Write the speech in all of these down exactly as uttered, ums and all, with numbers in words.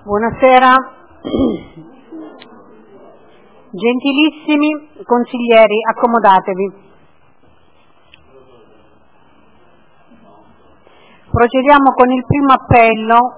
Buonasera, gentilissimi consiglieri, accomodatevi. Procediamo con il primo appello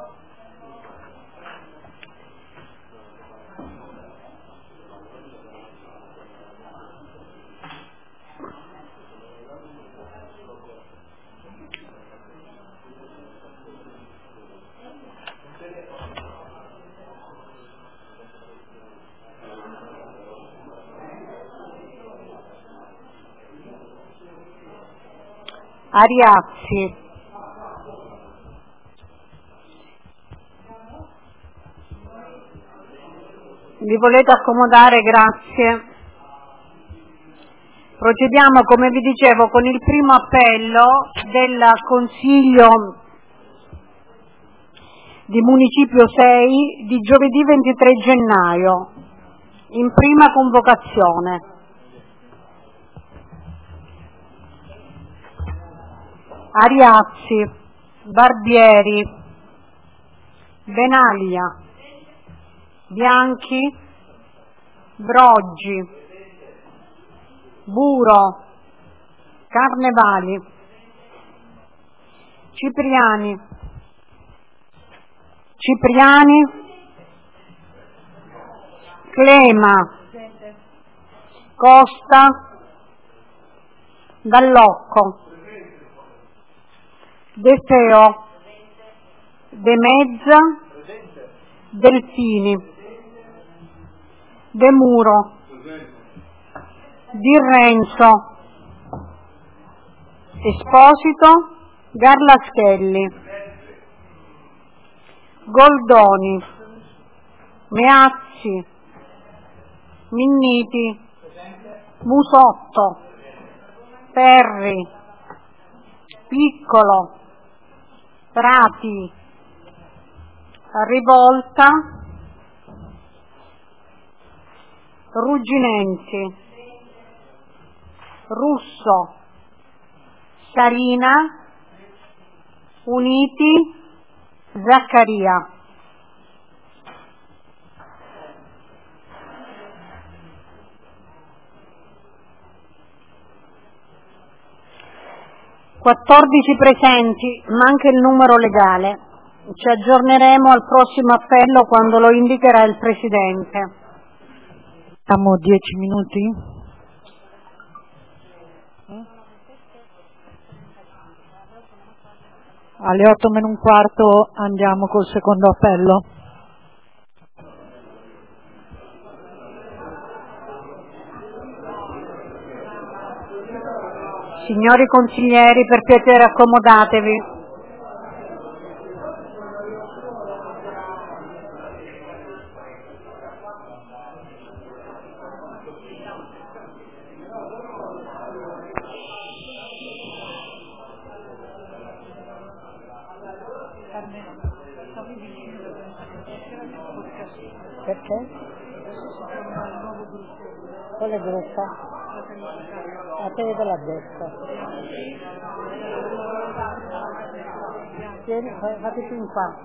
Ariazzi. Vi volete accomodare? Grazie. Procediamo, come vi dicevo, con il primo appello del Consiglio di Municipio sei di giovedì ventitré gennaio, in prima convocazione. Ariazzi, Barbieri, Benaglia, Bianchi, Broggi, Buro, Carnevali, Cipriani, Cipriani, Clema, Costa, Dallocco, De Feo, De Mezza, Delfini, De Muro, Di Renzo, Esposito, Garlaschelli, Goldoni, Meazzi, Minniti, Musotto, Perri, Piccolo, Prati, Rivolta, Rugginensi, Russo, Sarina, Uniti, Zaccaria. quattordici presenti, manca il numero legale. Ci aggiorneremo al prossimo appello quando lo indicherà il Presidente. Abbiamo dieci minuti? Alle otto meno un quarto andiamo col secondo appello. Signori consiglieri, per piacere accomodatevi. Perché? Quale gruppo? La tele della destra. Tieni, fate più in qua.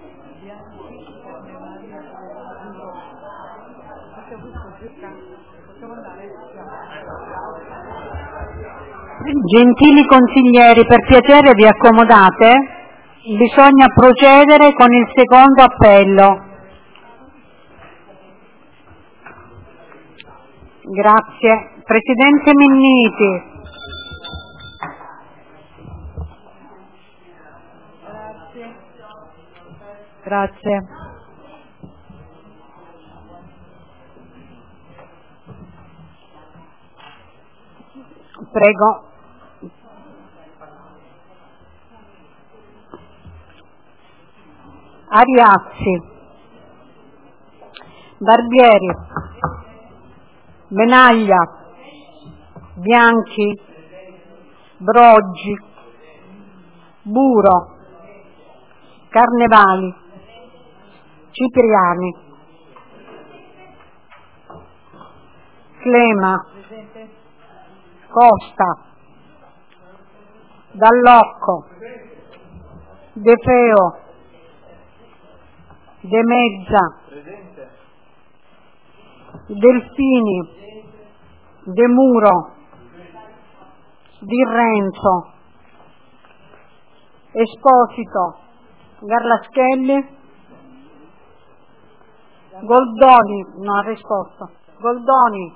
Gentili consiglieri, per piacere vi accomodate? Bisogna procedere con il secondo appello. Grazie. Presidente Minniti. Grazie. Prego. Ariazzi, Barbieri, Benaglia, Bianchi, Broggi, Buro, Carnevali, Cipriani, Clema, Costa, Dallocco, De Feo, De Meggia, Presente. Delfini, De Muro, Di Renzo, Esposito, Garlaschelli, Goldoni, no, ha risposto, Goldoni,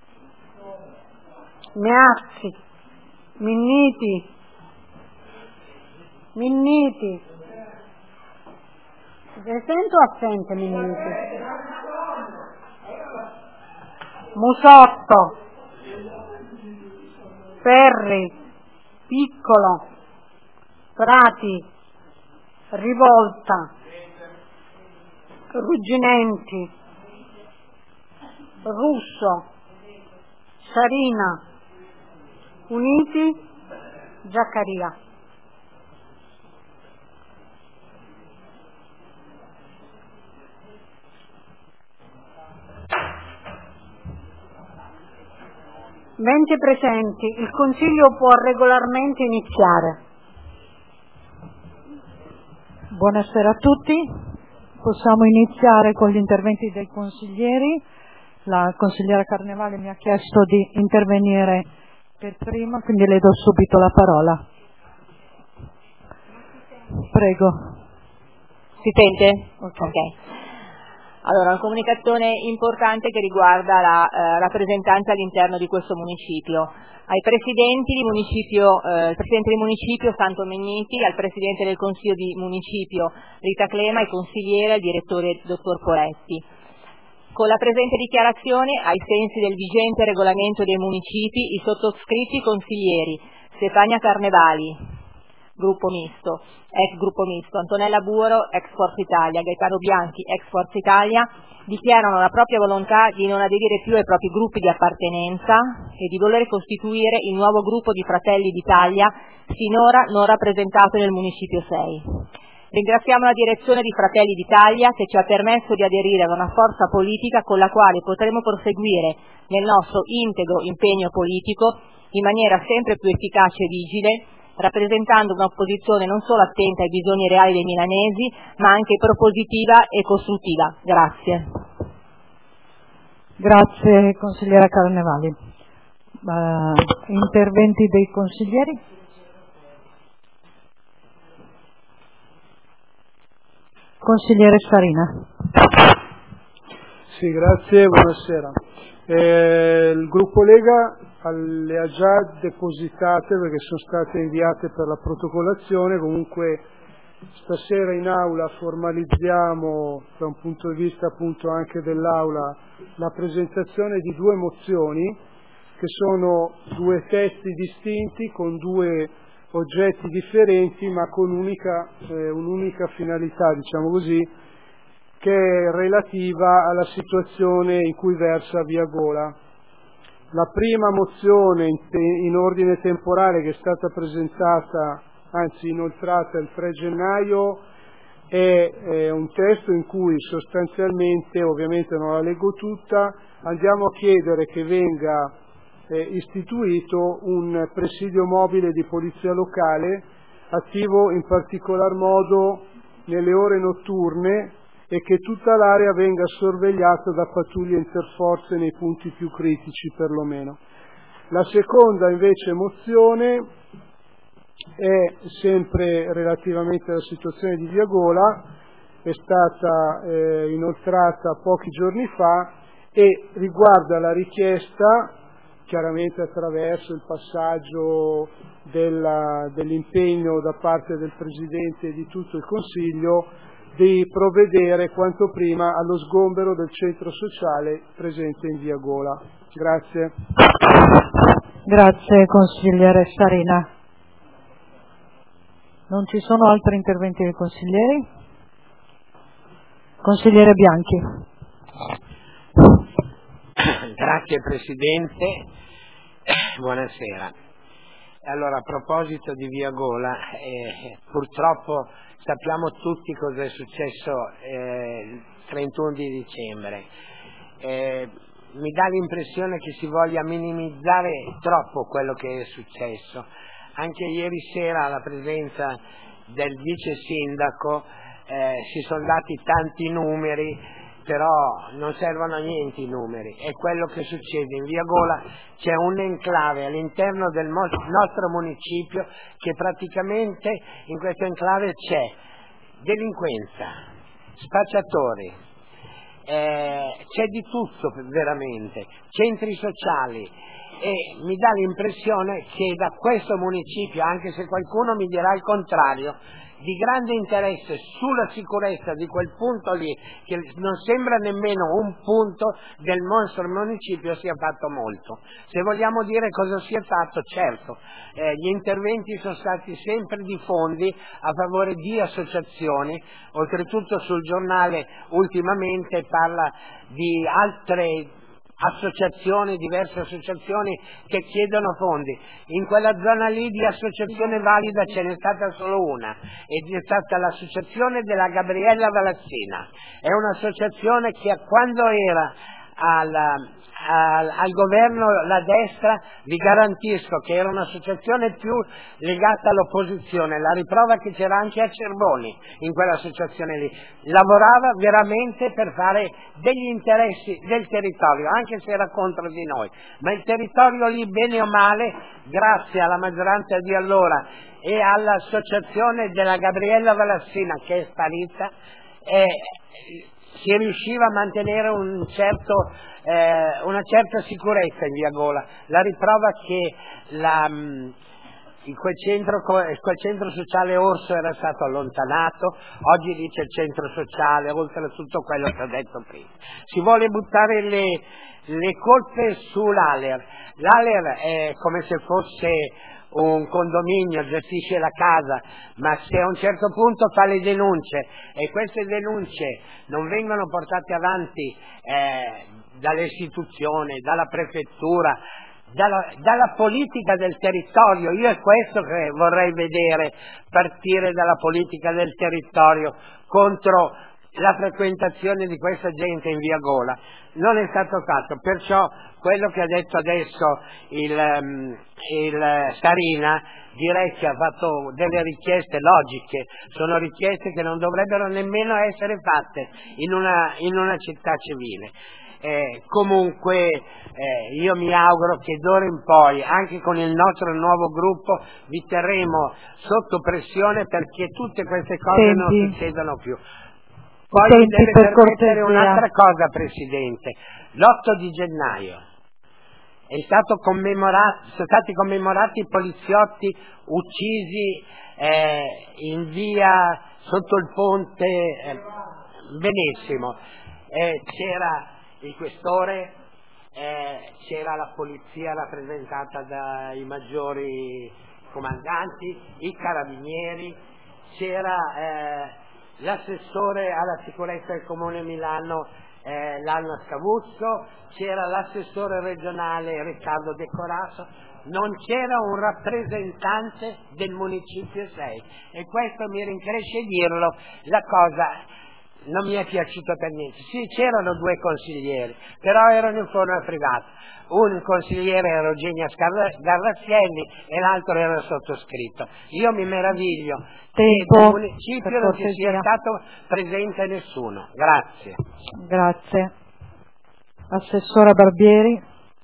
Meazzi, Minniti, Minniti, presente o assente Minniti? Musotto, Ferri, Piccolo, Prati, Rivolta, Rugginenti, Russo, Sarina, Uniti, Giaccaria. venti presenti, il Consiglio può regolarmente iniziare. Buonasera a tutti, possiamo iniziare con gli interventi dei consiglieri. La consigliera Carnevale mi ha chiesto di intervenire per prima, quindi le do subito la parola. Prego. Si sente? Ok. Okay. Allora, una comunicazione importante che riguarda la eh, rappresentanza all'interno di questo municipio. Ai presidenti di municipio, eh, il presidente di municipio Santo Minniti, al presidente del consiglio di municipio Rita Clema, ai consiglieri, al direttore dottor Poletti. Con la presente dichiarazione, ai sensi del vigente regolamento dei municipi, i sottoscritti consiglieri Stefania Carnevali, gruppo misto, ex gruppo misto, Antonella Buoro, ex Forza Italia, Gaetano Bianchi, ex Forza Italia, dichiarano la propria volontà di non aderire più ai propri gruppi di appartenenza e di voler costituire il nuovo gruppo di Fratelli d'Italia, sinora non rappresentato nel Municipio sei. Ringraziamo la direzione di Fratelli d'Italia che ci ha permesso di aderire ad una forza politica con la quale potremo proseguire nel nostro integro impegno politico in maniera sempre più efficace e vigile, rappresentando un'opposizione non solo attenta ai bisogni reali dei milanesi, ma anche propositiva e costruttiva. Grazie. Grazie consigliera Carnevali. Uh, interventi dei consiglieri? Consigliere Sarina. Sì, grazie, buonasera. Eh, il gruppo Lega le ha già depositate perché sono state inviate per la protocollazione. Comunque stasera in aula formalizziamo da un punto di vista appunto anche dell'aula la presentazione di due mozioni che sono due testi distinti con due oggetti differenti ma con unica, eh, un'unica finalità, diciamo così, che è relativa alla situazione in cui versa Via Gola. La prima mozione in, te, in ordine temporale che è stata presentata, anzi inoltrata il tre gennaio, è, è un testo in cui sostanzialmente, ovviamente non la leggo tutta, andiamo a chiedere che venga eh, istituito un presidio mobile di polizia locale attivo in particolar modo nelle ore notturne e che tutta l'area venga sorvegliata da pattuglie interforze nei punti più critici perlomeno. La seconda invece mozione è sempre relativamente alla situazione di Via Gola, è stata eh, inoltrata pochi giorni fa e riguarda la richiesta, chiaramente attraverso il passaggio della, dell'impegno da parte del Presidente e di tutto il Consiglio, di provvedere quanto prima allo sgombero del centro sociale presente in Via Gola. Grazie. Grazie consigliere Sarina. Non ci sono altri interventi dei consiglieri? Consigliere Bianchi. Grazie Presidente, buonasera. Allora, a proposito di Via Gola, eh, purtroppo sappiamo tutti cosa è successo eh, il trentuno di dicembre. Eh, mi dà l'impressione che si voglia minimizzare troppo quello che è successo. Anche ieri sera alla presenza del vice sindaco eh, si sono dati tanti numeri, però non servono a niente i numeri. È quello che succede. In Via Gola c'è un enclave all'interno del mo- nostro municipio che praticamente in questo enclave c'è delinquenza, spacciatori, eh, c'è di tutto veramente, centri sociali, e mi dà l'impressione che da questo municipio, anche se qualcuno mi dirà il contrario, di grande interesse sulla sicurezza di quel punto lì, che non sembra nemmeno un punto del nostro municipio, sia fatto molto. Se vogliamo dire cosa si è fatto, certo, eh, gli interventi sono stati sempre di fondi a favore di associazioni, oltretutto sul giornale ultimamente parla di altre associazioni, diverse associazioni che chiedono fondi. In quella zona lì di associazione valida ce n'è stata solo una, ed è stata l'associazione della Gabriella Valassina. È un'associazione che quando era al, al, al governo la destra, vi garantisco che era un'associazione più legata all'opposizione, la riprova che c'era anche a Cerboni in quell'associazione lì, lavorava veramente per fare degli interessi del territorio, anche se era contro di noi, ma il territorio lì, bene o male, grazie alla maggioranza di allora e all'associazione della Gabriella Valassina, che è sparita, eh, si riusciva a mantenere un certo, eh, una certa sicurezza in Via Gola. La riprova che la, il, quel, centro, quel centro sociale Orso era stato allontanato, oggi lì c'è il centro sociale, oltre a tutto quello che ho detto prima. Si vuole buttare le, le colpe sull'Aler. L'Aler è come se fosse un condominio, gestisce la casa, ma se a un certo punto fa le denunce e queste denunce non vengono portate avanti eh, dalle istituzioni, dalla prefettura, dalla, dalla politica del territorio, io è questo che vorrei vedere, partire dalla politica del territorio contro la frequentazione di questa gente in Via Gola. Non è stato fatto, perciò quello che ha detto adesso il, um, il Sarina, direi che ha fatto delle richieste logiche, sono richieste che non dovrebbero nemmeno essere fatte in una, in una città civile. Eh, comunque eh, io mi auguro che d'ora in poi, anche con il nostro nuovo gruppo, vi terremo sotto pressione perché tutte queste cose Senti. non succedano più. Poi Senti, mi deve per permettere cortesia. un'altra cosa, Presidente. L'otto di gennaio è stato commemorato, sono stati commemorati i poliziotti uccisi eh, in via sotto il ponte, eh, benissimo. Eh, c'era il questore, eh, c'era la polizia rappresentata dai maggiori comandanti, i carabinieri, c'era eh, l'assessore alla sicurezza del Comune Milano, eh, Lanna Scavuzzo, c'era l'assessore regionale Riccardo De Corasso, non c'era un rappresentante del Municipio sei, e questo mi rincresce dirlo. La cosa non mi è piaciuta per niente. Sì, c'erano due consiglieri, però erano in forma privata. Un consigliere era Eugenia Garrazielli e l'altro era sottoscritto. Io mi meraviglio che dal municipio non ci sia stato presente nessuno. Grazie. Grazie. Assessora Barbieri.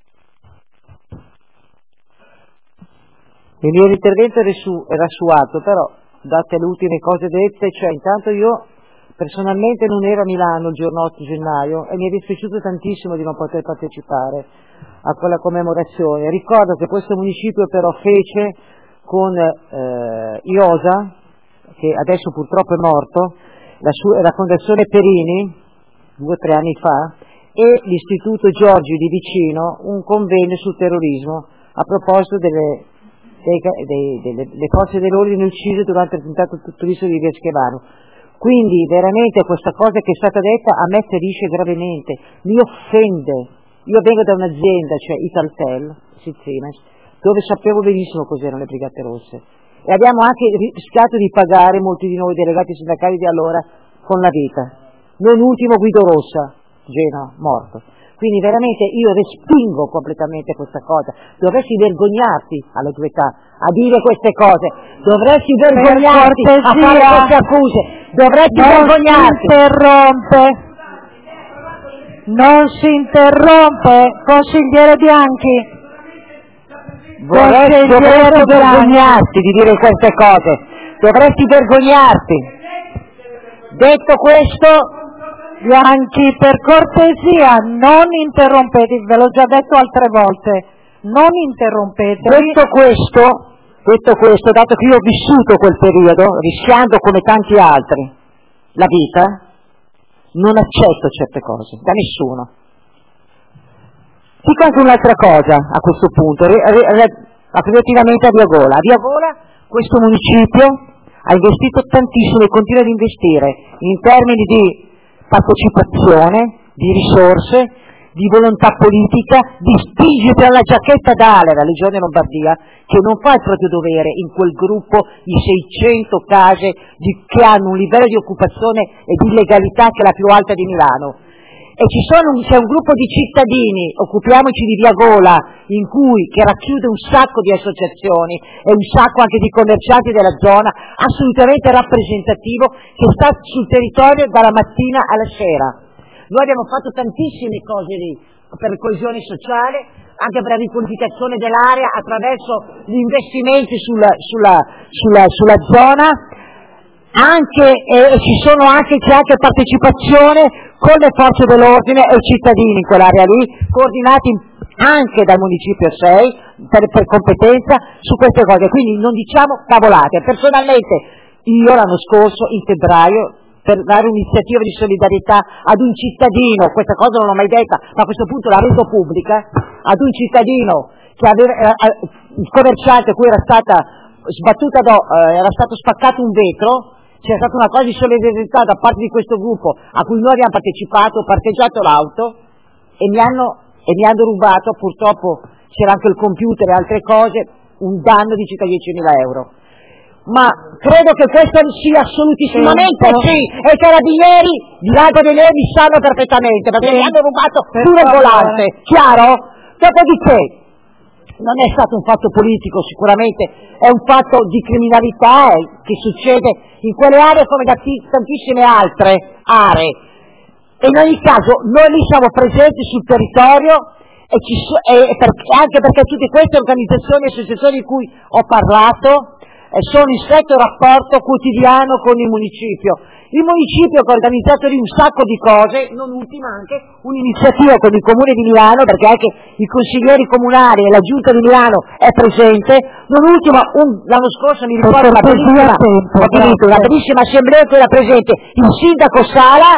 Il mio intervento era su, era su atto, però date le ultime cose dette, cioè intanto io personalmente non ero a Milano il giorno otto gennaio e mi è dispiaciuto tantissimo di non poter partecipare a quella commemorazione. Ricordo che questo municipio però fece con eh, Iosa, che adesso purtroppo è morto, la, sua, la Fondazione Perini, due o tre anni fa, e l'Istituto Giorgi di Vicino, un convegno sul terrorismo a proposito delle, dei, dei, delle, delle forze dell'ordine uccise durante l'attentato terroristico di Via Schivano. Quindi veramente questa cosa che è stata detta a me ferisce gravemente, mi offende. Io vengo da un'azienda, cioè Italtel, Siemens, dove sapevo benissimo cos'erano le Brigate Rosse e abbiamo anche rischiato di pagare, molti di noi delegati sindacali di allora, con la vita. Non ultimo Guido Rossa, Genova, morto. Quindi veramente io respingo completamente questa cosa. Dovresti vergognarti alla tua età a dire queste cose, dovresti vergognarti a fare queste accuse, dovresti non vergognarti. Si interrompe. Non si interrompe, consigliere Bianchi. Vorresti, dovresti vergognarti di dire queste cose, dovresti vergognarti. Detto questo, Bianchi, per cortesia, non interrompete, ve l'ho già detto altre volte, non interrompete. Detto questo, detto questo, dato che io ho vissuto quel periodo, rischiando come tanti altri la vita, non accetto certe cose, da nessuno. Dico anche un'altra cosa a questo punto, relativamente a Via Gola. A Via Gola questo municipio ha investito tantissimo e continua ad investire in termini di partecipazione, di risorse, di volontà politica, di spingere per la giacchetta d'ala la Regione Lombardia, che non fa il proprio dovere in quel gruppo di seicento case di, che hanno un livello di occupazione e di legalità che è la più alta di Milano. E ci sono un, c'è un gruppo di cittadini, occupiamoci di Via Gola, in cui, che racchiude un sacco di associazioni e un sacco anche di commercianti della zona, assolutamente rappresentativo, che sta sul territorio dalla mattina alla sera. Noi abbiamo fatto tantissime cose lì, per la coesione sociale, anche per la riqualificazione dell'area attraverso gli investimenti sulla, sulla, sulla, sulla zona, anche, eh, ci sono anche, c'è anche partecipazione con le forze dell'ordine e i cittadini in quell'area lì, coordinati anche dal Municipio sei, per, per competenza, su queste cose. Quindi non diciamo cavolate. Personalmente, io l'anno scorso, in febbraio, per dare un'iniziativa di solidarietà ad un cittadino, questa cosa non l'ho mai detta, ma a questo punto la rendo pubblica, ad un cittadino che aveva, eh, il commerciante a cui era stata sbattuta, do, eh, era stato spaccato un vetro, c'è stata una cosa di solidarietà da parte di questo gruppo a cui noi abbiamo partecipato, ho parcheggiato l'auto e mi hanno, e mi hanno rubato, purtroppo c'era anche il computer e altre cose, un danno di circa diecimila euro. Ma credo che questo sia assolutissimamente sì, e i carabinieri di Lago dei Leoni sanno perfettamente, perché mi hanno rubato pure il volante, chiaro? Dopodiché, non è stato un fatto politico sicuramente, è un fatto di criminalità eh, che succede in quelle aree come da t- tantissime altre aree. E in ogni caso noi lì siamo presenti sul territorio e, ci so- e per- anche perché tutte queste organizzazioni e associazioni di cui ho parlato eh, sono in stretto rapporto quotidiano con il municipio. Il municipio che ha organizzato lì un sacco di cose, non ultima anche un'iniziativa con il Comune di Milano, perché anche i consiglieri comunali e la Giunta di Milano è presente, non ultima un, l'anno scorso mi ricordo una bellissima, ho finito, una bellissima assemblea che era presente il sindaco Sala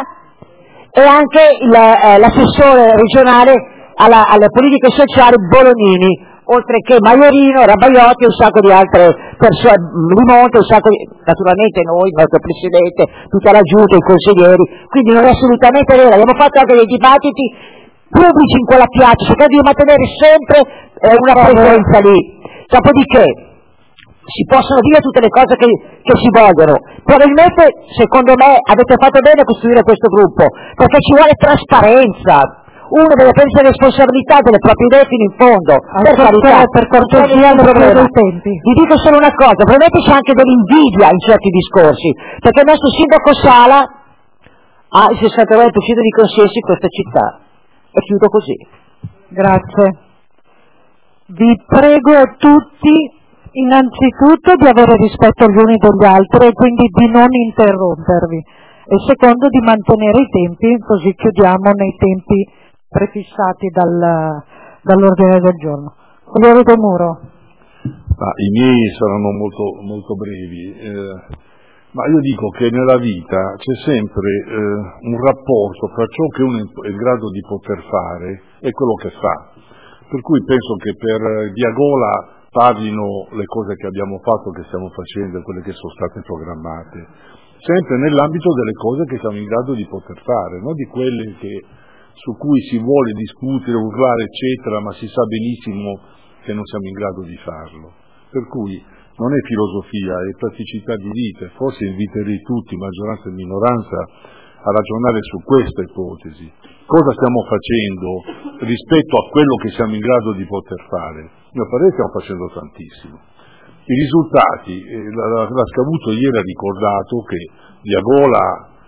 e anche il, eh, l'assessore regionale alla, alle politiche sociali Bolognini, oltre che Maiorino, Rabaiotti e un sacco di altre persone, Limonte, un sacco di, naturalmente noi, il nostro Presidente, tutta la Giunta, i consiglieri, quindi non è assolutamente vero, abbiamo fatto anche dei dibattiti pubblici in quella piazza, cercando di mantenere sempre eh, una presenza lì. Dopodiché si possono dire tutte le cose che, che si vogliono, probabilmente secondo me avete fatto bene a costruire questo gruppo, perché ci vuole trasparenza. Uno deve prendere responsabilità delle proprie idee fino in fondo, per carità, per cortesia il problema. Vi dico solo una cosa, probabilmente c'è anche dell'invidia in certi discorsi, perché il nostro sindaco Sala ha il sessantanove per cento di consensi in questa città. E chiudo così. Grazie. Vi prego tutti innanzitutto di avere rispetto gli uni degli altri e quindi di non interrompervi. E secondo di mantenere i tempi, così chiudiamo nei tempi prefissati dal, dall'ordine del giorno. Consigliere De Muro. Ma i miei saranno molto, molto brevi, eh, ma io dico che nella vita c'è sempre eh, un rapporto fra ciò che uno è in grado di poter fare e quello che fa. Per cui penso che per Via Gola parlino le cose che abbiamo fatto, che stiamo facendo e quelle che sono state programmate, sempre nell'ambito delle cose che siamo in grado di poter fare, non di quelle che su cui si vuole discutere, urlare, eccetera, ma si sa benissimo che non siamo in grado di farlo. Per cui non è filosofia, è praticità di vita. Forse inviterei tutti, maggioranza e minoranza, a ragionare su questa ipotesi. Cosa stiamo facendo rispetto a quello che siamo in grado di poter fare? A mio parere stiamo facendo tantissimo. I risultati, eh, la, la, la Scavuto ieri ha ricordato che Diagola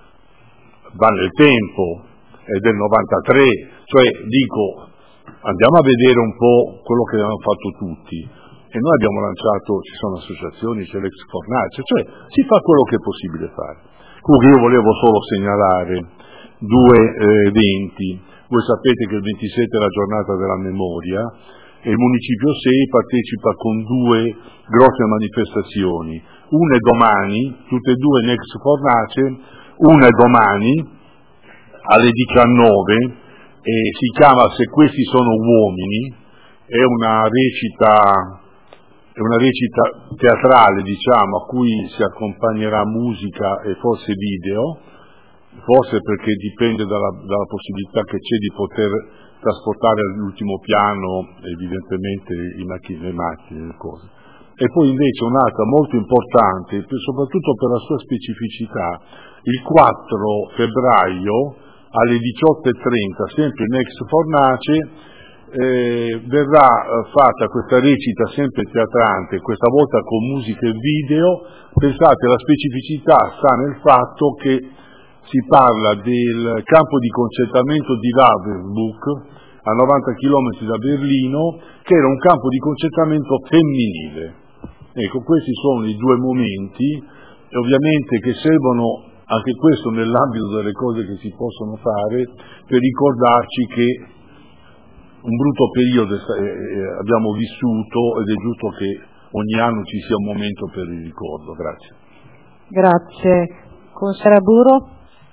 va nel tempo, è del novantatré, cioè dico, andiamo a vedere un po' quello che abbiamo fatto tutti, e noi abbiamo lanciato, ci sono associazioni, c'è l'ex Fornace, cioè si fa quello che è possibile fare. Comunque io volevo solo segnalare due eh, eventi. Voi sapete che il ventisette è la giornata della memoria e il Municipio sei partecipa con due grosse manifestazioni, una è domani, tutte e due in ex Fornace, una è domani alle diciannove e si chiama Se questi sono uomini, è una recita è una recita teatrale, diciamo, a cui si accompagnerà musica e forse video, forse perché dipende dalla, dalla possibilità che c'è di poter trasportare all'ultimo piano evidentemente i macchine, le macchine, le cose. E poi invece un'altra molto importante, soprattutto per la sua specificità, il quattro febbraio alle diciotto e trenta, sempre in ex Fornace, Eh, verrà eh, fatta questa recita sempre teatrante, questa volta con musica e video. Pensate, la specificità sta nel fatto che si parla del campo di concentramento di Ravensbrück, a novanta chilometri da Berlino, che era un campo di concentramento femminile. Ecco, questi sono i due momenti, e ovviamente che servono anche questo nell'ambito delle cose che si possono fare, per ricordarci che un brutto periodo abbiamo vissuto ed è giusto che ogni anno ci sia un momento per il ricordo. Grazie. Grazie. Consigliere Buro?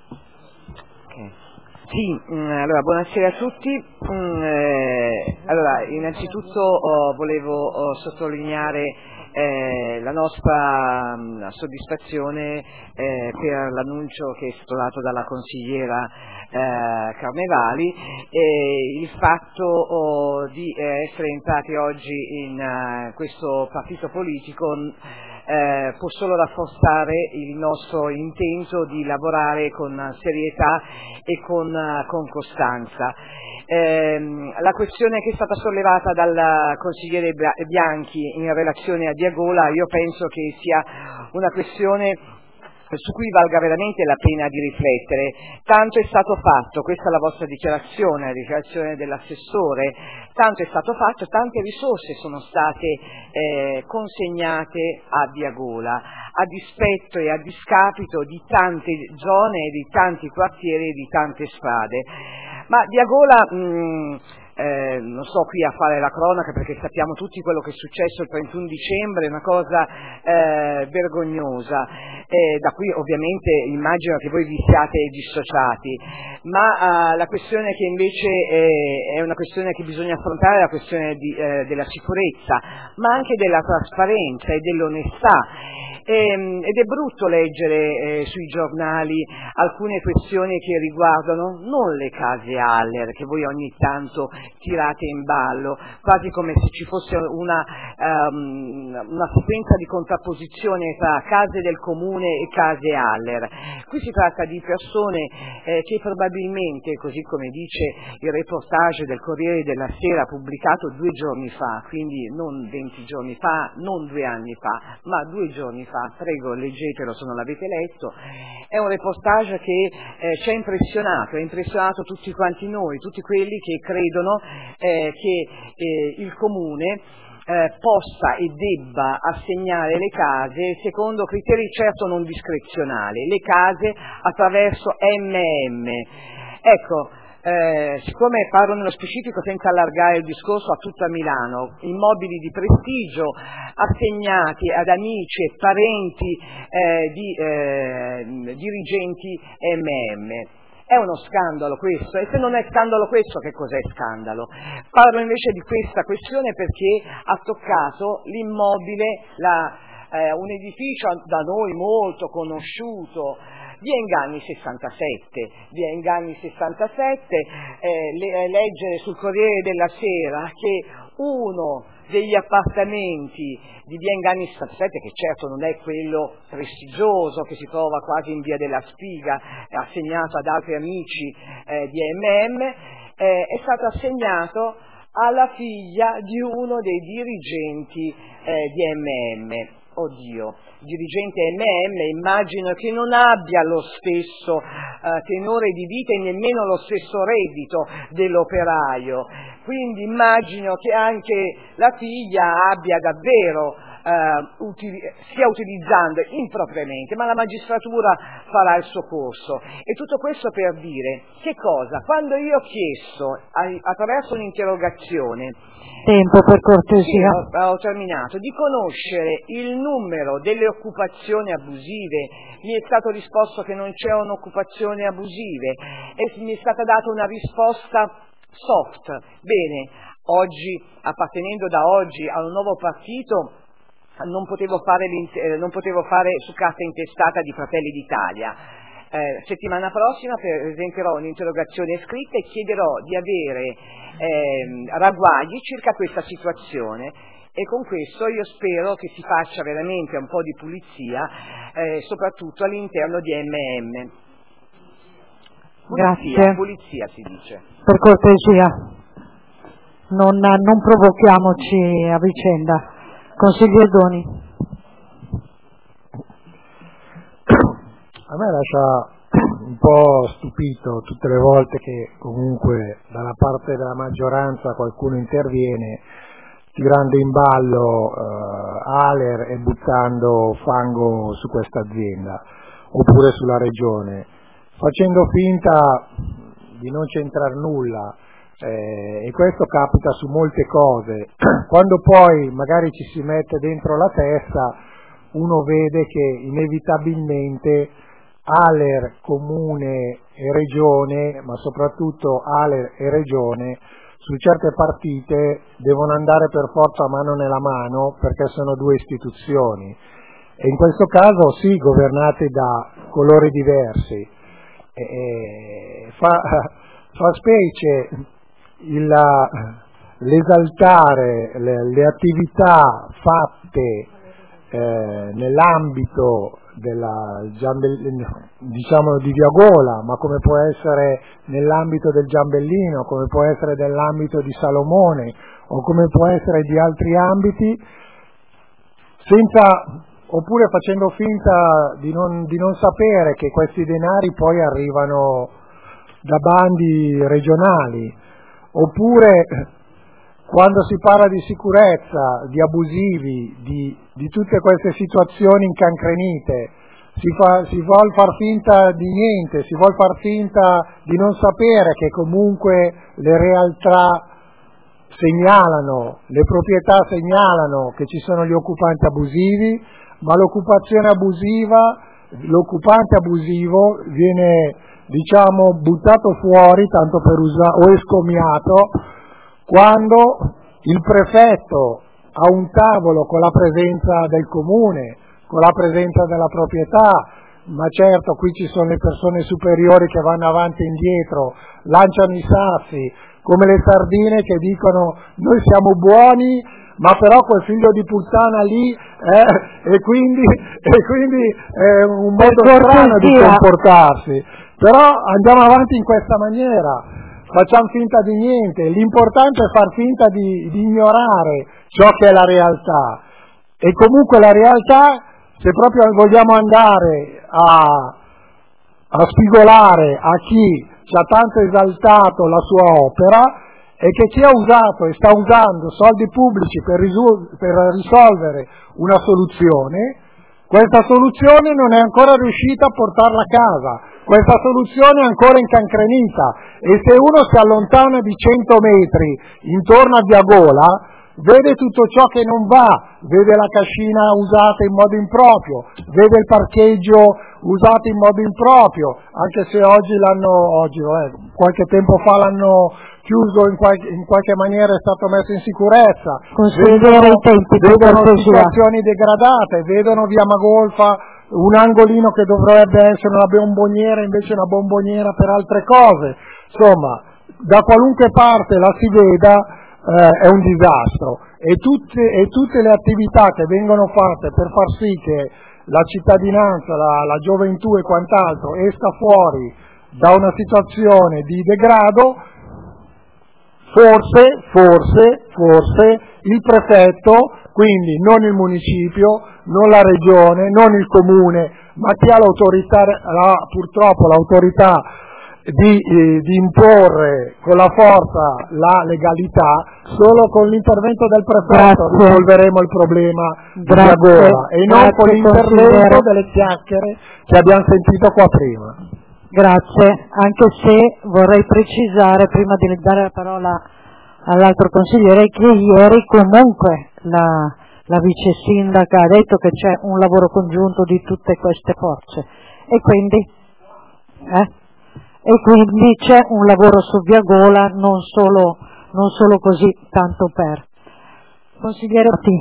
Okay. Sì, mh, allora buonasera a tutti. Mh, eh, allora, innanzitutto oh, volevo oh, sottolineare Eh, la nostra mh, soddisfazione eh, per l'annuncio che è stato dato dalla consigliera eh, Carnevali e il fatto oh, di eh, essere entrati oggi in uh, questo partito politico eh, può solo rafforzare il nostro intento di lavorare con serietà e con, uh, con costanza. Eh, la questione che è stata sollevata dal consigliere Bianchi in relazione a Diagola, io penso che sia una questione su cui valga veramente la pena di riflettere. Tanto è stato fatto, questa è la vostra dichiarazione, la dichiarazione dell'assessore, tanto è stato fatto, tante risorse sono state eh, consegnate a Diagola, a dispetto e a discapito di tante zone, di tanti quartieri e di tante strade. Ma Diagola, mh, eh, non sto qui a fare la cronaca perché sappiamo tutti quello che è successo il trentuno dicembre, è una cosa eh, vergognosa, eh, da cui ovviamente immagino che voi vi siate dissociati, ma eh, la questione che invece è, è una questione che bisogna affrontare è la questione di, eh, della sicurezza, ma anche della trasparenza e dell'onestà. Ehm, ed è brutto leggere eh, sui giornali alcune questioni che riguardano non le case Haller, che voi ogni tanto tirate in ballo, quasi come se ci fosse una, um, una sequenza di contrapposizione tra case del comune e case Haller. Qui si tratta di persone eh, che probabilmente, così come dice il reportage del Corriere della Sera pubblicato due giorni fa, quindi non venti giorni fa, non due anni fa, ma due giorni fa, prego leggetelo se non l'avete letto, è un reportage che eh, ci ha impressionato, ha impressionato tutti quanti noi, tutti quelli che credono eh, che eh, il comune eh, possa e debba assegnare le case secondo criteri certo non discrezionali, le case attraverso M M. Ecco, Eh, siccome parlo nello specifico senza allargare il discorso a tutta Milano, immobili di prestigio assegnati ad amici e parenti eh, di eh, dirigenti M M. È uno scandalo questo, e se non è scandalo questo, che cos'è scandalo? Parlo invece di questa questione perché ha toccato l'immobile, la, eh, un edificio da noi molto conosciuto, via Inganni sessantasette, via Inganni sessantasette, eh, le, leggere sul Corriere della Sera che uno degli appartamenti di via Ingagni settantasette, che certo non è quello prestigioso che si trova quasi in via della Spiga, assegnato ad altri amici eh, di A M M, eh, è stato assegnato alla figlia di uno dei dirigenti eh, di A M M. Oddio, dirigente A M M immagino che non abbia lo stesso eh, tenore di vita e nemmeno lo stesso reddito dell'operaio, quindi immagino che anche la figlia abbia davvero eh, utili- stia utilizzando impropriamente, ma la magistratura farà il suo corso. E tutto questo per dire che cosa? Quando io ho chiesto a- attraverso un'interrogazione Tempo per cortesia. Sì, ho, ho terminato. Di conoscere il numero delle occupazioni abusive, mi è stato risposto che non c'erano occupazioni abusive e mi è stata data una risposta soft. Bene, oggi, appartenendo da oggi a un nuovo partito, non potevo fare, eh, non potevo fare su carta intestata di Fratelli d'Italia. Eh, settimana prossima presenterò un'interrogazione scritta e chiederò di avere eh, ragguagli circa questa situazione, e con questo io spero che si faccia veramente un po' di pulizia eh, soprattutto all'interno di A M M. Pulizia, Grazie. pulizia si dice. Per cortesia, non, non provochiamoci a vicenda. Consigliere Doni. A me lascia un po' stupito tutte le volte che comunque dalla parte della maggioranza qualcuno interviene tirando in ballo eh, Aler e buttando fango su questa azienda oppure sulla regione, facendo finta di non c'entrare nulla, eh, e questo capita su molte cose. Quando poi magari ci si mette dentro la testa, uno vede che inevitabilmente Aler, Comune e Regione, ma soprattutto Aler e Regione, su certe partite devono andare per forza mano nella mano perché sono due istituzioni e in questo caso sì, governate da colori diversi. E, e fa, fa specie il, l'esaltare le, le attività fatte eh, nell'ambito della diciamo di Viagola, ma come può essere nell'ambito del Giambellino, come può essere nell'ambito di Salomone o come può essere di altri ambiti, senza oppure facendo finta di non, di non sapere che questi denari poi arrivano da bandi regionali, oppure quando si parla di sicurezza, di abusivi, di, di tutte queste situazioni incancrenite, si, fa, si vuol far finta di niente, si vuol far finta di non sapere che comunque le realtà segnalano, le proprietà segnalano che ci sono gli occupanti abusivi, ma l'occupazione abusiva, l'occupante abusivo viene, diciamo, buttato fuori, tanto per usare, o escomiato, quando il prefetto ha un tavolo con la presenza del comune, con la presenza della proprietà, ma certo qui ci sono le persone superiori che vanno avanti e indietro, lanciano i sassi, come le sardine che dicono noi siamo buoni, ma però quel figlio di puttana lì, eh, e quindi, e quindi è un modo strano di comportarsi. Però andiamo avanti in questa maniera. Facciamo finta di niente, l'importante è far finta di, di ignorare ciò che è la realtà e comunque la realtà, se proprio vogliamo andare a, a spigolare a chi ci ha tanto esaltato la sua opera, è che chi ha usato e sta usando soldi pubblici per, risu- per risolvere una soluzione, questa soluzione non è ancora riuscita a portarla a casa. Questa soluzione è ancora incancrenita e se uno si allontana di cento metri intorno a Viagola vede tutto ciò che non va, vede la cascina usata in modo improprio, vede il parcheggio usato in modo improprio, anche se oggi l'hanno, oggi, eh, qualche tempo fa l'hanno chiuso in qualche, in qualche maniera, è stato messo in sicurezza, vedono, vedono situazioni degradate, vedono via Magolfa un angolino che dovrebbe essere una bomboniera invece una bomboniera per altre cose. Insomma, da qualunque parte la si veda, eh, è un disastro e tutte, e tutte le attività che vengono fatte per far sì che la cittadinanza, la, la gioventù e quant'altro esca fuori da una situazione di degrado, forse, forse, forse il prefetto, quindi non il municipio, non la regione, non il comune, ma chi ha l'autorità, la, purtroppo l'autorità di, eh, di imporre con la forza la legalità, solo con l'intervento del prefetto Grazie. risolveremo il problema di Viagola e non Grazie, con l'intervento delle chiacchiere che abbiamo sentito qua prima. Grazie, anche se vorrei precisare, prima di dare la parola all'altro consigliere, che ieri comunque la, la vice sindaca ha detto che c'è un lavoro congiunto di tutte queste forze e quindi, eh, e quindi c'è un lavoro su Viagola, non solo, non solo così, tanto per. Consigliere Orti.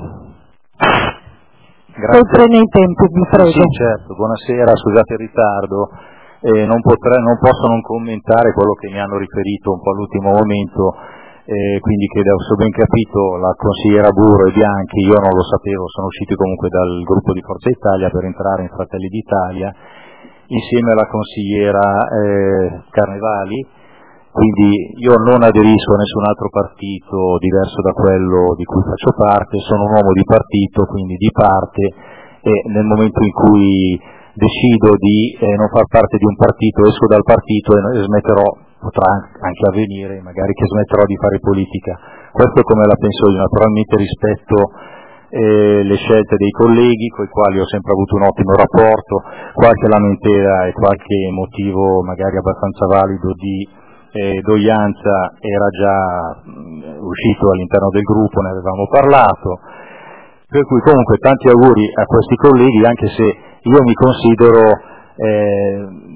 Sempre nei tempi, vi prego. Sì, certo, buonasera, scusate il ritardo. Eh, non, potrei, non posso non commentare quello che mi hanno riferito un po' all'ultimo momento, eh, quindi che se ho ben capito la consigliera Burro e Bianchi, io non lo sapevo, sono usciti comunque dal gruppo di Forza Italia per entrare in Fratelli d'Italia insieme alla consigliera eh, Carnevali, quindi io non aderisco a nessun altro partito diverso da quello di cui faccio parte, sono un uomo di partito, quindi di parte, e nel momento in cui decido di eh, non far parte di un partito, esco dal partito e smetterò, potrà anche avvenire magari che smetterò di fare politica. Questo è come la penso io, naturalmente rispetto eh, le scelte dei colleghi con i quali ho sempre avuto un ottimo rapporto, qualche lamentela e qualche motivo magari abbastanza valido di eh, doglianza era già mh, uscito all'interno del gruppo, ne avevamo parlato, per cui comunque tanti auguri a questi colleghi, anche se io mi considero, eh,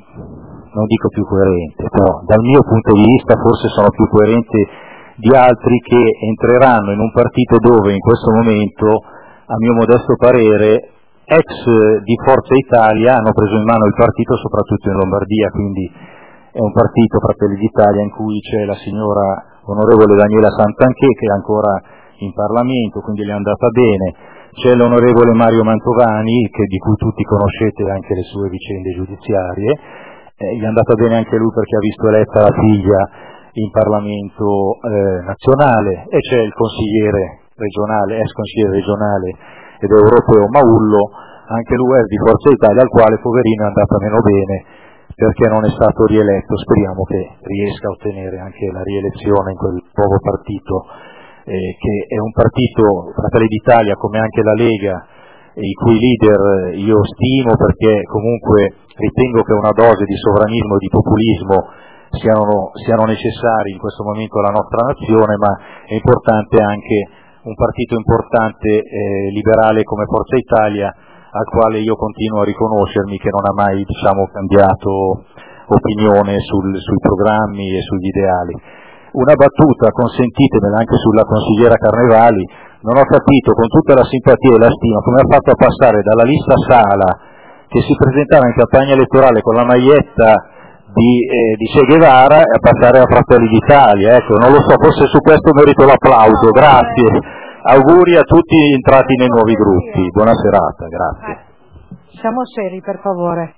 non dico più coerente, però dal mio punto di vista forse sono più coerente di altri che entreranno in un partito dove in questo momento, a mio modesto parere, ex di Forza Italia hanno preso in mano il partito soprattutto in Lombardia, quindi è un partito, Fratelli d'Italia, in cui c'è la signora onorevole Daniela Santanchè che è ancora in Parlamento, quindi le è andata bene. C'è l'onorevole Mario Mantovani, che, di cui tutti conoscete anche le sue vicende giudiziarie, eh, gli è andata bene anche lui perché ha visto eletta la figlia in Parlamento eh, nazionale, e c'è il consigliere regionale, ex consigliere regionale ed europeo Maullo, anche lui è di Forza Italia, al quale poverino è andata meno bene perché non è stato rieletto. Speriamo che riesca a ottenere anche la rielezione in quel nuovo partito, Eh, che è un partito, Fratelli d'Italia, come anche la Lega, i cui leader io stimo perché comunque ritengo che una dose di sovranismo e di populismo siano, siano necessari in questo momento alla nostra nazione, ma è importante anche un partito importante eh, liberale come Forza Italia, al quale io continuo a riconoscermi che non ha mai diciamo, cambiato opinione sul, sui programmi e sugli ideali. Una battuta, consentitemela, anche sulla consigliera Carnevali, non ho capito, con tutta la simpatia e la stima, come ha fatto a passare dalla lista Sala, che si presentava in campagna elettorale con la maglietta di, eh, di Che Guevara, a passare a Fratelli d'Italia. Ecco, non lo so, forse su questo merito l'applauso, grazie. Auguri a tutti entrati nei nuovi gruppi, buona serata, grazie. Siamo seri, per favore.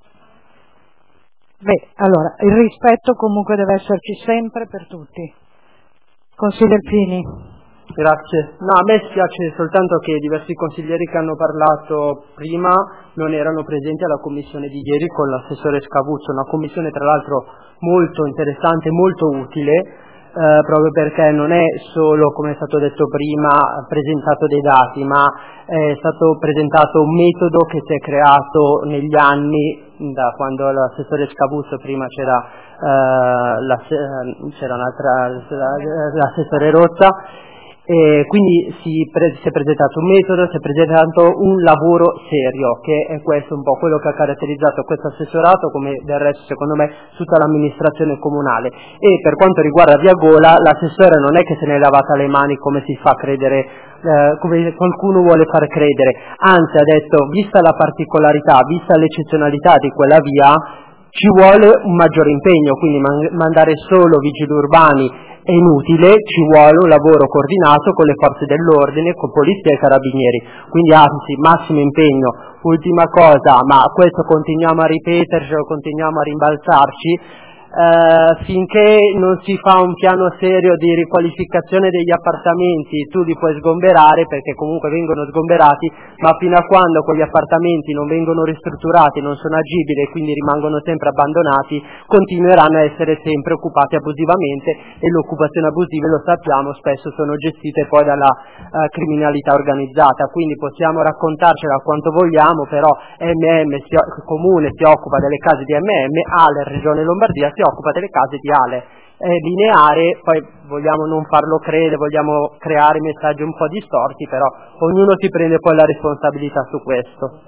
Beh, allora, il rispetto comunque deve esserci sempre per tutti. Consigliere Pini. Grazie. No, a me spiace soltanto che diversi consiglieri che hanno parlato prima non erano presenti alla commissione di ieri con l'assessore Scavuzzo, una commissione tra l'altro molto interessante, molto utile, eh, proprio perché non è solo, come è stato detto prima, presentato dei dati, ma è stato presentato un metodo che si è creato negli anni, da quando l'assessore Scavuzzo, prima c'era Uh, la, c'era un'altra, l'assessore Rozza, e quindi si, pre, si è presentato un metodo, si è presentato un lavoro serio, che è questo un po' quello che ha caratterizzato questo assessorato, come del resto secondo me tutta l'amministrazione comunale. E per quanto riguarda Viagola, l'assessore non è che se ne è lavata le mani come si fa credere, eh, come qualcuno vuole far credere, anzi ha detto, vista la particolarità, vista l'eccezionalità di quella via, ci vuole un maggiore impegno, quindi man- mandare solo vigili urbani è inutile, ci vuole un lavoro coordinato con le forze dell'ordine, con polizia e carabinieri, quindi anzi massimo impegno. Ultima cosa, ma questo continuiamo a ripeterci o continuiamo a rimbalzarci, eh, finché non si fa un piano serio di riqualificazione degli appartamenti tu li puoi sgomberare, perché comunque vengono sgomberati, ma fino a quando quegli appartamenti non vengono ristrutturati, non sono agibili e quindi rimangono sempre abbandonati, continueranno a essere sempre occupati abusivamente, e le occupazioni abusive, lo sappiamo, spesso sono gestite poi dalla eh, criminalità organizzata. Quindi possiamo raccontarcela quanto vogliamo, però M M si, il comune si occupa delle case di M M, Ale, Regione Lombardia, si occupa delle case di Ale. È lineare, poi vogliamo non farlo credere, vogliamo creare messaggi un po' distorti, però ognuno si prende poi la responsabilità su questo.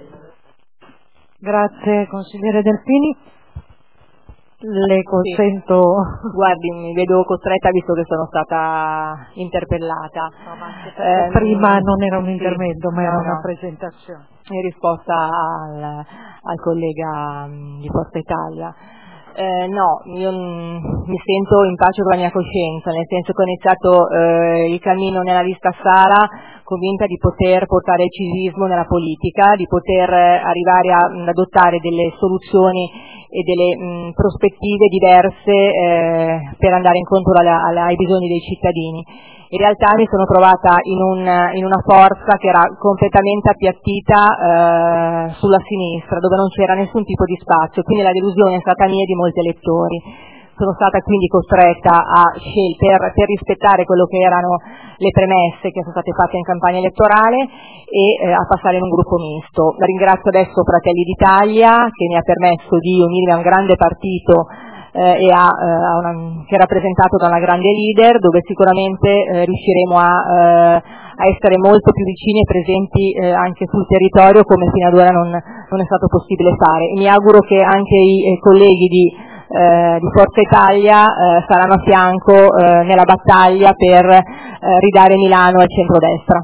Grazie consigliere Delfini. Le consento. Sì. Guardi, mi vedo costretta visto che sono stata interpellata. No, ma eh, prima non era un intervento, sì, ma era no, una no. presentazione. In risposta al, al collega di Forza Italia. Eh, no, io mh, mi sento in pace con la mia coscienza, nel senso che ho iniziato eh, il cammino nella lista Sara convinta di poter portare il civismo nella politica, di poter eh, arrivare a, ad adottare delle soluzioni e delle mh, prospettive diverse eh, per andare incontro alla, alla, ai bisogni dei cittadini. In realtà mi sono trovata in, un, in una forza che era completamente appiattita eh, sulla sinistra, dove non c'era nessun tipo di spazio, quindi la delusione è stata mia e di molti elettori. Sono stata quindi costretta a scel- per, per rispettare quello che erano le premesse che sono state fatte in campagna elettorale e eh, a passare in un gruppo misto. Ringrazio adesso Fratelli d'Italia che mi ha permesso di unirmi a un grande partito Eh, e a, eh, a una, che è rappresentato da una grande leader, dove sicuramente eh, riusciremo a, eh, a essere molto più vicini e presenti eh, anche sul territorio, come fino ad ora non, non è stato possibile fare. E mi auguro che anche i eh, colleghi di, eh, di Forza Italia eh, saranno a fianco eh, nella battaglia per eh, ridare Milano al centrodestra.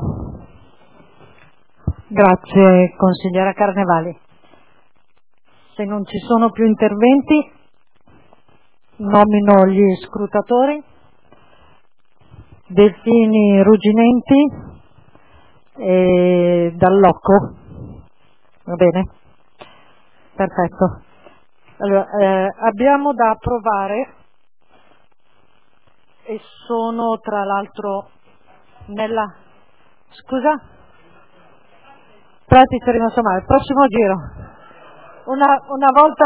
Grazie consigliera Carnevali. Se non ci sono più interventi, nomino gli scrutatori. Delfini, Ruginenti e Dall'Occo. Va bene? Perfetto. Allora, eh, abbiamo da approvare e sono tra l'altro nella... Scusa? Pratica è rimasto male. Prossimo giro. Una, una volta...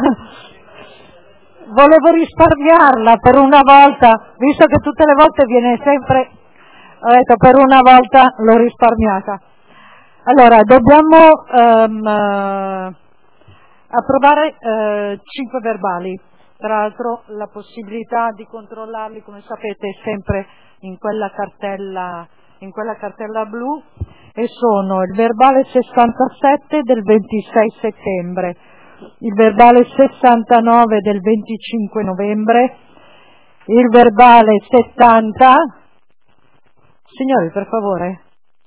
Volevo risparmiarla per una volta, visto che tutte le volte viene sempre, ho detto per una volta l'ho risparmiata. Allora, dobbiamo um, approvare uh, cinque verbali, tra l'altro la possibilità di controllarli, come sapete, è sempre in quella cartella, in quella cartella blu, e sono il verbale sessantasette del ventisei settembre, il verbale sessantanove del venticinque novembre, il verbale settanta, signori per favore,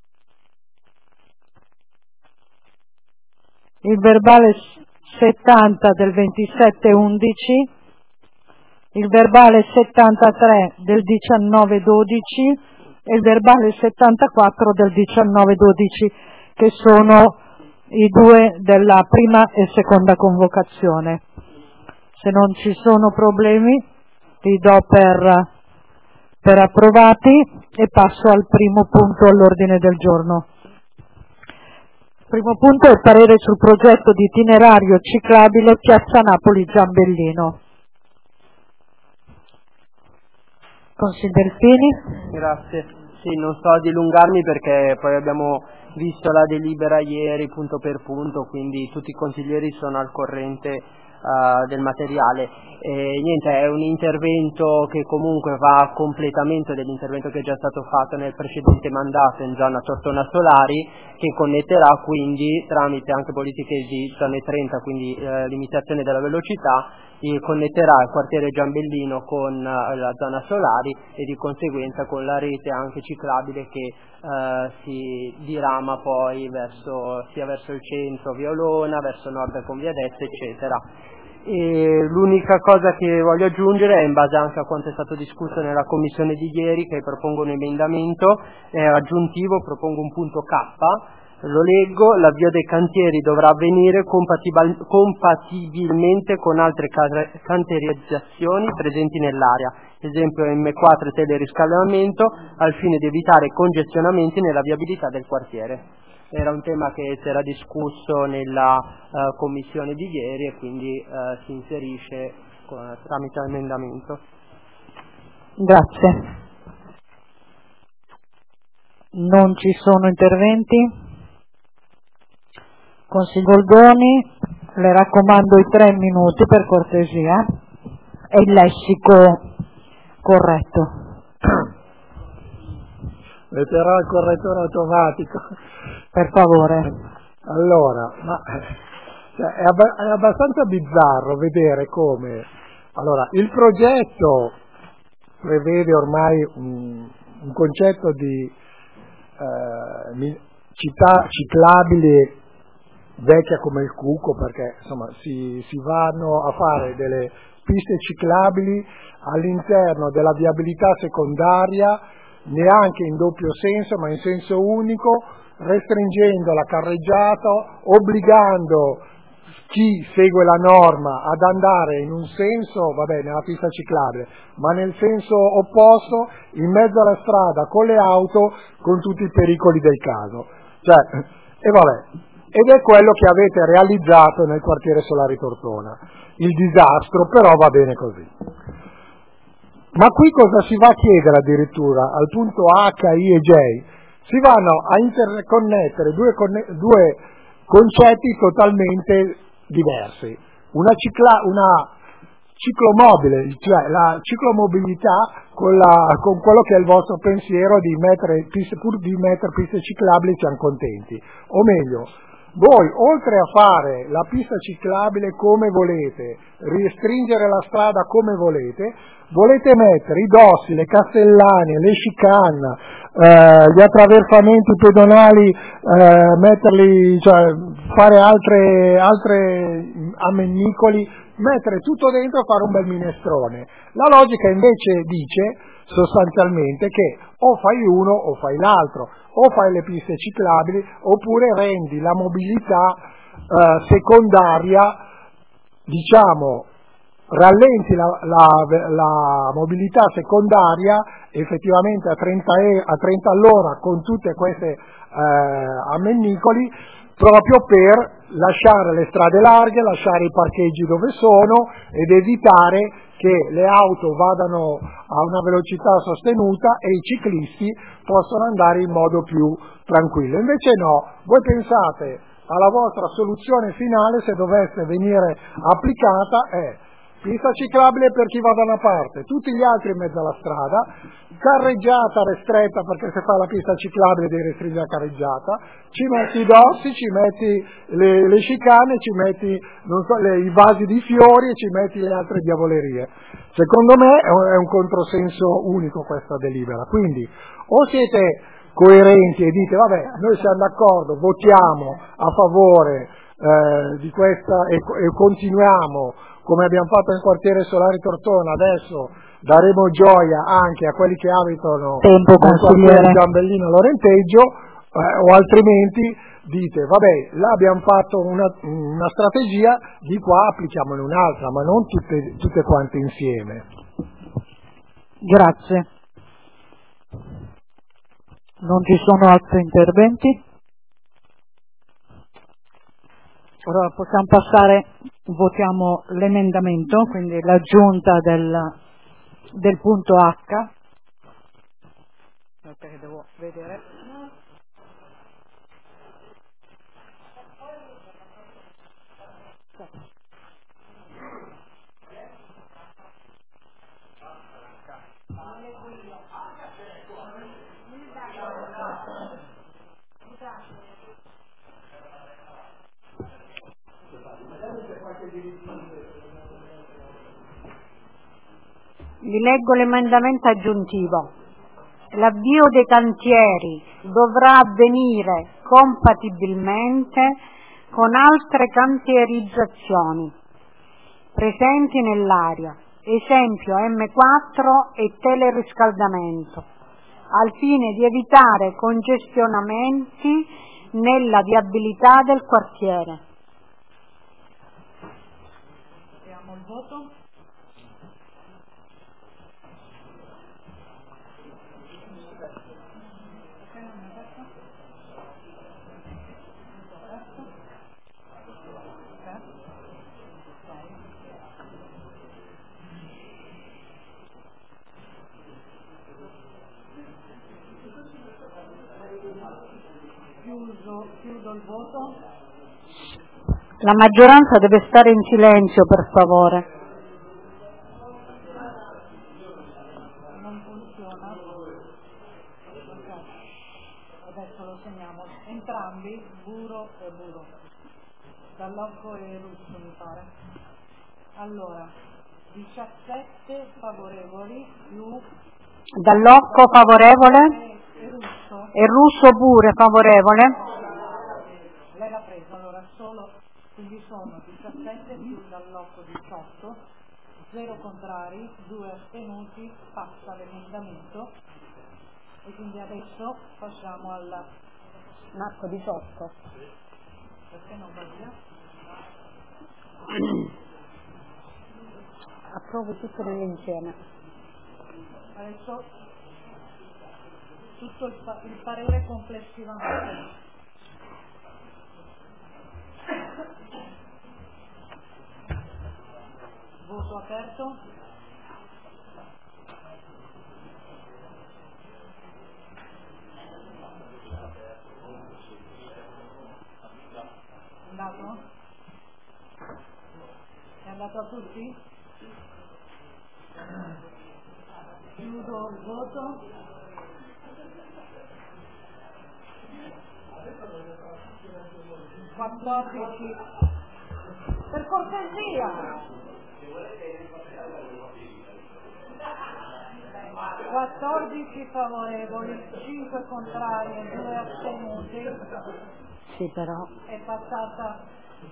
il verbale settanta del ventisette undici, il verbale settantatré del diciannove dodici e il verbale settantaquattro del diciannove dodici, che sono i due della prima e seconda convocazione. Se non ci sono problemi li do per, per approvati e passo al primo punto all'ordine del giorno. Il primo punto è il parere sul progetto di itinerario ciclabile Piazza Napoli Giambellino. Consiglio Delfini. Grazie. Sì, non sto a dilungarmi perché poi abbiamo visto la delibera ieri punto per punto, quindi tutti i consiglieri sono al corrente uh, del materiale. E niente, è un intervento che comunque va a completamento dell'intervento che è già stato fatto nel precedente mandato in zona Tortona Solari, che connetterà quindi tramite anche politiche di zone trenta, quindi eh, limitazione della velocità, e connetterà il quartiere Giambellino con uh, la zona Solari e di conseguenza con la rete anche ciclabile che uh, si dirama poi verso, sia verso il centro, via Olona, verso nord con via Deste, eccetera. E l'unica cosa che voglio aggiungere è in base anche a quanto è stato discusso nella commissione di ieri, che propongo un emendamento eh, aggiuntivo, propongo un punto K. Lo leggo: l'avvio dei cantieri dovrà avvenire compatibil- compatibilmente con altre ca- cantierizzazioni presenti nell'area, esempio M quattro teleriscaldamento, al fine di evitare congestionamenti nella viabilità del quartiere. Era un tema che si era discusso nella uh, commissione di ieri e quindi uh, si inserisce con, tramite emendamento. Grazie. Non ci sono interventi? Consiglio Goldoni, le raccomando i tre minuti per cortesia e il lessico corretto. Metterò il correttore automatico. Per favore. Allora, ma, cioè, è, abba- è abbastanza bizzarro vedere come... Allora, il progetto prevede ormai un, un concetto di eh, città ciclabili vecchia come il cuco, perché insomma si, si vanno a fare delle piste ciclabili all'interno della viabilità secondaria, neanche in doppio senso ma in senso unico, restringendo la carreggiata, obbligando chi segue la norma ad andare in un senso, vabbè, nella pista ciclabile, ma nel senso opposto, in mezzo alla strada con le auto, con tutti i pericoli del caso. Cioè, e vabbè. Ed è quello che avete realizzato nel quartiere Solari Tortona. Il disastro, però va bene così. Ma qui cosa si va a chiedere addirittura? Al punto H, I e J si vanno a interconnettere due, conne- due concetti totalmente diversi. Una, cicla- una ciclomobile, cioè la ciclomobilità con, la, con quello che è il vostro pensiero di mettere piste, pur di mettere piste ciclabili siamo contenti. O meglio, voi, oltre a fare la pista ciclabile come volete, restringere la strada come volete, volete mettere i dossi, le castellane, le chicane, eh, gli attraversamenti pedonali, eh, metterli, cioè, fare altre, altre ammennicoli, mettere tutto dentro e fare un bel minestrone. La logica invece dice sostanzialmente che o fai uno o fai l'altro, o fai le piste ciclabili oppure rendi la mobilità eh, secondaria, diciamo, rallenti la, la, la mobilità secondaria effettivamente a trenta, e, a trenta all'ora con tutte queste eh, ammennicoli, proprio per lasciare le strade larghe, lasciare i parcheggi dove sono ed evitare che le auto vadano a una velocità sostenuta e i ciclisti possano andare in modo più tranquillo. Invece no, voi pensate alla vostra soluzione finale, se dovesse venire applicata, è pista ciclabile per chi va da una parte, tutti gli altri in mezzo alla strada, carreggiata ristretta perché se fa la pista ciclabile devi restringere la carreggiata, ci metti i dossi, ci metti le, le chicane, ci metti non so, le, i vasi di fiori e ci metti le altre diavolerie. Secondo me è un, è un controsenso unico questa delibera, quindi o siete coerenti e dite vabbè noi siamo d'accordo, votiamo a favore eh, di questa e, e continuiamo come abbiamo fatto nel quartiere Solari Tortona, adesso daremo gioia anche a quelli che abitano Tempo, nel quartiere Giambellino Lorenteggio, eh, o altrimenti dite vabbè là abbiamo fatto una, una strategia, di qua applichiamone un'altra, ma non tutte, tutte quante insieme. Grazie. Non ci sono altri interventi? Ora possiamo passare, votiamo l'emendamento, quindi l'aggiunta del, del punto H. Aspetta che devo vedere. Vi leggo l'emendamento aggiuntivo. L'avvio dei cantieri dovrà avvenire compatibilmente con altre cantierizzazioni presenti nell'area, esempio emme quattro e teleriscaldamento, al fine di evitare congestionamenti nella viabilità del quartiere. Apriamo il voto. Chiuso, chiudo il voto. La maggioranza deve stare in silenzio, per favore. Non funziona. Okay. Adesso lo segniamo. Entrambi, Buro e Buro. Dall'Occo e Russo, mi pare. Allora, diciassette favorevoli più Dall'Occo favorevole e Russo. e Russo pure favorevole. Lei l'ha preso, allora solo, quindi sono diciassette più Dall'Occo diciotto, zero contrari, due astenuti, passa l'emendamento e quindi adesso passiamo al Marco diciotto. perché non va via? Approvo tutte nell'insieme. Adesso tutto il, pa- il parere complessivamente. Voto aperto. Andato? È andato a tutti? Chiudo il voto. quattordici. Per cortesia! quattordici favorevoli, cinque contrari e due astenuti. Sì, però. È passata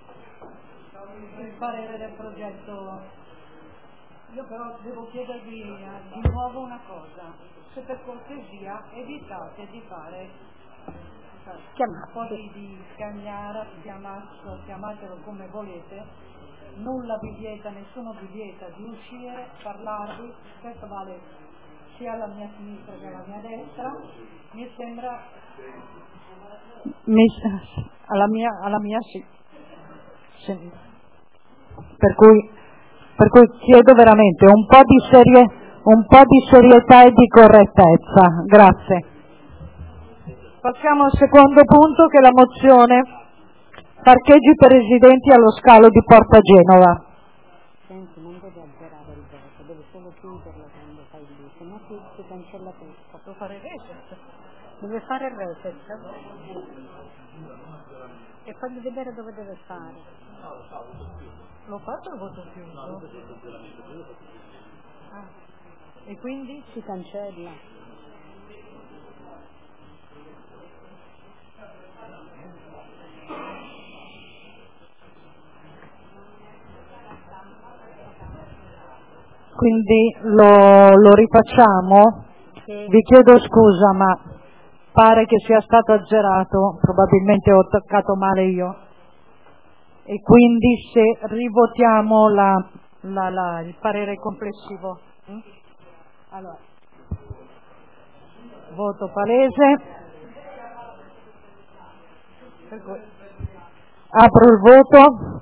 il parere del progetto. Io però devo chiedervi eh, di nuovo una cosa, se per cortesia evitate di fare cioè, un po' di, di scagnara, chiamato, chiamatelo come volete, nulla vi vieta, nessuno vi vieta di uscire, parlarvi, questo vale sia alla mia sinistra che alla mia destra, mi sembra mi, alla mia alla mia sì. sì. Per cui per cui chiedo veramente un po' di serie, un po' di serietà e di correttezza. Grazie. Passiamo al secondo punto, che è la mozione parcheggi per residenti allo scalo di Porta Genova. Senti, non deve azzerare il voto, deve solo chiuderlo quando fai lì, se no si, si cancella tutto. Devo fare il reset. Deve fare il reset e fagli vedere dove deve stare. L'ho fatto il voto chiuso? Ah. E quindi? Si cancella. Quindi lo, lo rifacciamo? Sì. Vi chiedo scusa, ma pare che sia stato azzerato, probabilmente ho toccato male io. E quindi se rivotiamo la, la, la, il parere complessivo. Hm? Allora, voto palese. Per cui apro il voto.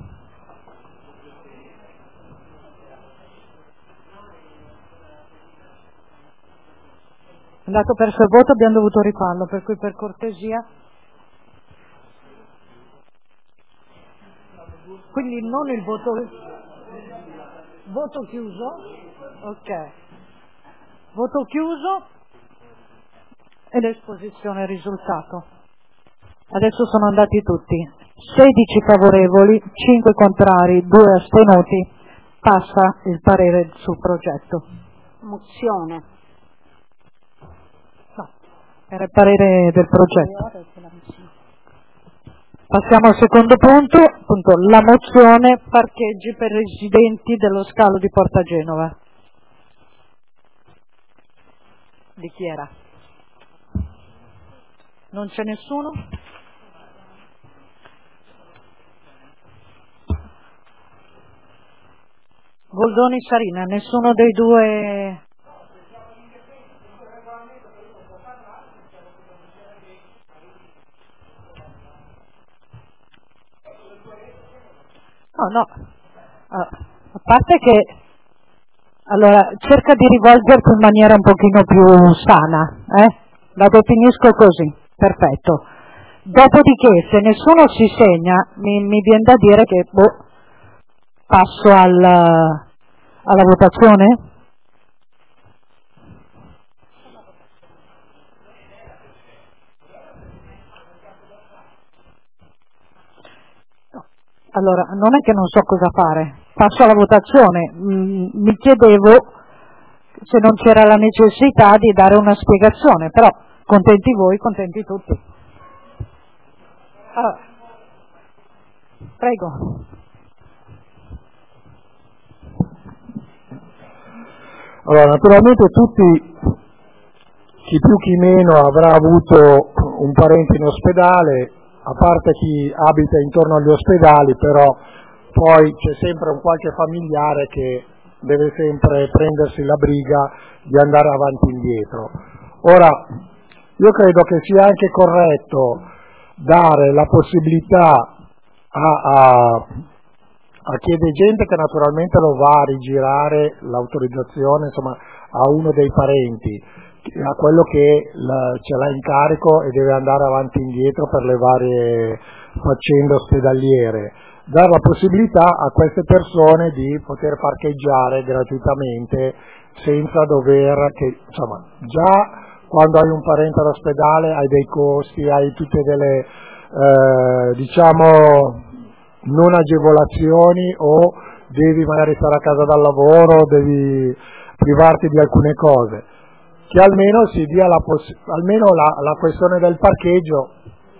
È andato perso il voto, abbiamo dovuto rifarlo, per cui per cortesia. Quindi non il voto, voto chiuso, ok, voto chiuso e l'esposizione del risultato. Adesso sono andati tutti, sedici favorevoli, cinque contrari, due astenuti, passa il parere sul progetto. Mozione. No, era il parere del progetto. Passiamo al secondo punto, appunto, la mozione parcheggi per residenti dello scalo di Porta Genova. Di chi era? Non c'è nessuno? Goldoni, Sarina, nessuno dei due... No, no, a parte che, allora, cerca di rivolgerti in maniera un pochino più sana, eh? La definisco così, perfetto. Dopodiché, se nessuno si segna, mi, mi viene da dire che, boh, passo al, alla votazione? Allora, non è che non so cosa fare, passo alla votazione. Mm, mi chiedevo se non c'era la necessità di dare una spiegazione, però contenti voi, contenti tutti. Allora, prego. Allora, naturalmente tutti, chi più chi meno, avrà avuto un parente in ospedale, a parte chi abita intorno agli ospedali, però poi c'è sempre un qualche familiare che deve sempre prendersi la briga di andare avanti e indietro. Ora, io credo che sia anche corretto dare la possibilità a, a, a chi è degente, che naturalmente lo va a rigirare l'autorizzazione, insomma, a uno dei parenti, a quello che la, ce l'ha in carico e deve andare avanti e indietro per le varie faccende ospedaliere, dare la possibilità a queste persone di poter parcheggiare gratuitamente senza dover, che insomma già quando hai un parente all'ospedale hai dei costi, hai tutte delle eh, diciamo non agevolazioni, o devi magari stare a casa dal lavoro, devi privarti di alcune cose. Che almeno si dia la poss- almeno la, la questione del parcheggio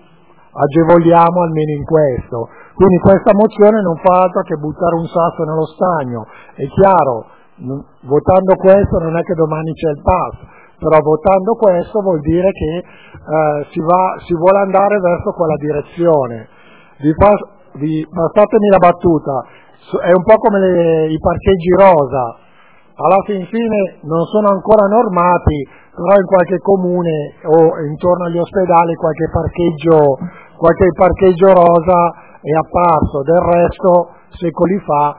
agevoliamo almeno in questo. Quindi questa mozione non fa altro che buttare un sasso nello stagno. È chiaro, n- votando questo non è che domani c'è il pass, però votando questo vuol dire che eh, si, va, si vuole andare verso quella direzione. Vi, pas- vi passatemi la battuta, è un po' come le, i parcheggi rosa. Alla fin fine non sono ancora normati, però in qualche comune o intorno agli ospedali qualche parcheggio, qualche parcheggio rosa è apparso. Del resto, secoli fa,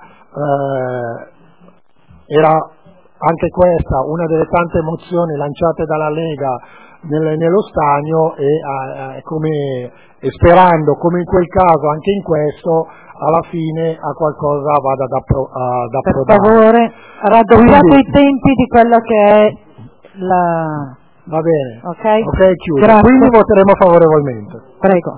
eh, era anche questa una delle tante mozioni lanciate dalla Lega nel, nello stagno e, eh, come, e sperando, come in quel caso, anche in questo, alla fine a qualcosa vada ad, appro- ad approdare. Per favore, raddoppiate Quindi, i tempi di quello che è la... Va bene, Ok, ok, chiuso. grazie. Quindi voteremo favorevolmente. Prego.